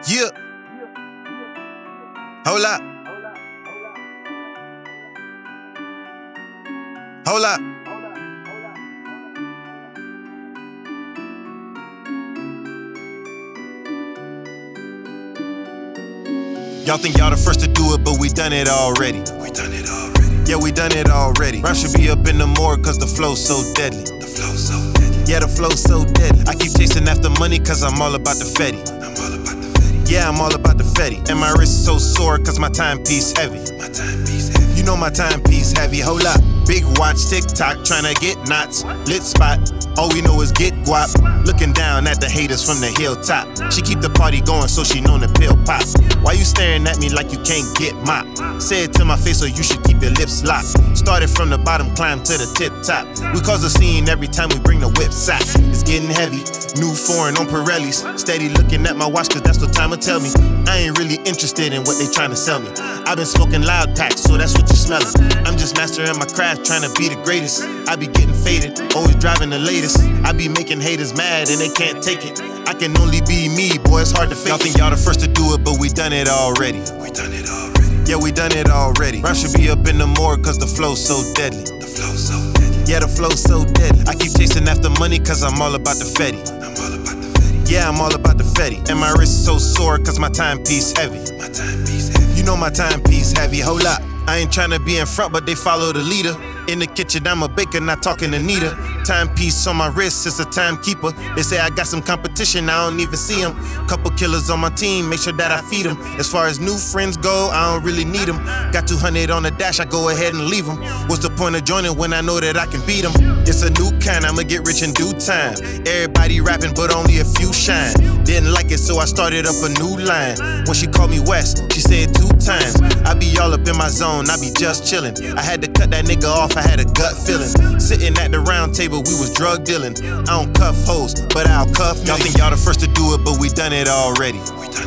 Yeah. Hold up. Hold up. Y'all think y'all the first to do it, but we done it already. Yeah, we done it already. Rhyme should be up in the morgue cause the flow's so deadly. Yeah, the flow's so deadly. I keep chasing after money cause I'm all about the fetty. Yeah, I'm all about the fetty. And my wrist so sore cause my timepiece heavy. You know my timepiece heavy. Hold up. Big watch, TikTok, tryna get knots. Lit spot, all we know is get guap. Looking down at the haters from the hilltop. She keep the party going so she known the pill pop. Why you staring at me like you can't get mopped? Say it to my face so you should keep your lips locked. Started from the bottom, climb to the tip top. We cause a scene every time we bring the whip sack. It's getting heavy, new foreign on Pirellis. Steady looking at my watch cause that's what time will tell me. I ain't really interested in what they tryna sell me. I've been smoking loud packs, so that's what you smelling. I'm just mastering my craft, trying to be the greatest. I be getting faded, always driving the latest. I be making haters mad and they can't take it. I can only be me, boy, it's hard to fake. Y'all think y'all the first to do it, but we done it already. Yeah, we done it already. Rhyme should be up in the morgue cause the flow's so deadly. Yeah, the flow's so deadly. I keep chasing after money cause I'm all about the fetty. Yeah, I'm all about the fetty. And my wrist so sore cause my timepiece heavy. You know my timepiece heavy. Hold up. I ain't tryna be in front, but they follow the leader. In the kitchen, I'm a baker, not talking to Nita. Timepiece on my wrist, it's a timekeeper. They say I got some competition, I don't even see them. Couple killers on my team, make sure that I feed them. As far as new friends go, I don't really need them. Got 200 on the dash, I go ahead and leave them. What's the point of joining when I know that I can beat them? It's a new kind, I'ma get rich in due time. Everybody rapping, but only a few shine. Didn't like it, so I started up a new line. When she called me West, she said 2 times. I be all up in my zone, I be just chillin'. I had to cut that nigga off, I had a gut feeling. Sitting at the round table, we was drug dealing. I don't cuff hoes, but I'll cuff y'all. Think y'all the first to do it, but we done it already.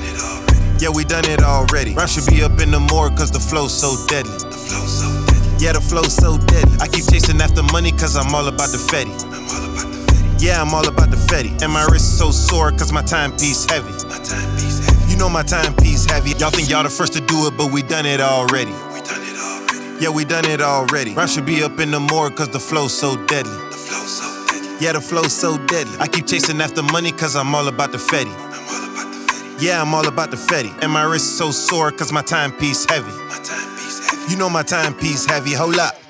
Yeah, we done it already. Rhyme should be up in the morgue cause the flow's so deadly. Yeah, the flow's so deadly. I keep chasing after money cause I'm all about the fetty. Yeah, I'm all about the fetty. And my wrist so sore cause my timepiece heavy. You know my timepiece heavy. Y'all think y'all the first to do it, but we done it already. Yeah, we done it already. Rhyme should be up in the morgue cause the flow's so deadly. Yeah, the flow's so deadly. I keep chasing after money cause I'm all about the fetty. Yeah, I'm all about the fetty. And my wrist so sore cause my timepiece heavy. You know my timepiece heavy. Hold up.